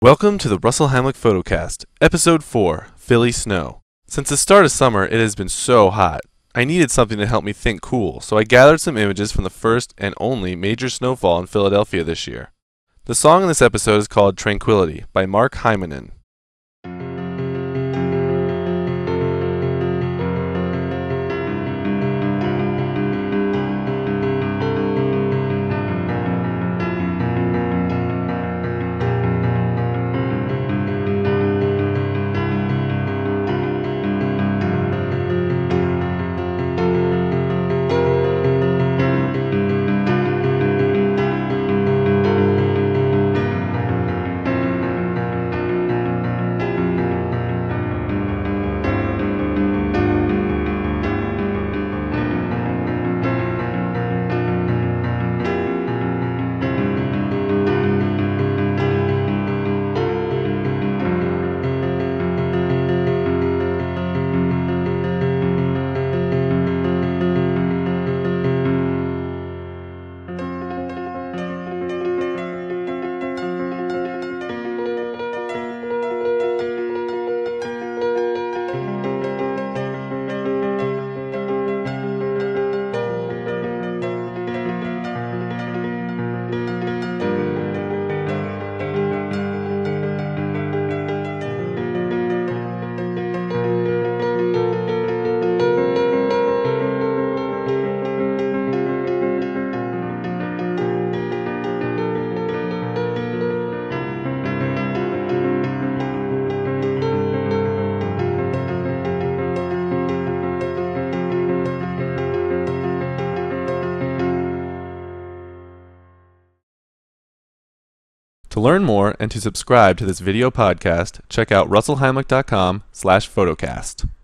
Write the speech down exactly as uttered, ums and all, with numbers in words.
Welcome to the Russell Heimlich Photocast, Episode four, Philly Snow. Since the start of summer, it has been so hot. I needed something to help me think cool, so I gathered some images from the first and only major snowfall in Philadelphia this year. The song in this episode is called Tranquility by Mark Hymanen. To learn more and to subscribe to this video podcast, check out russell heimlich dot com slash photocast.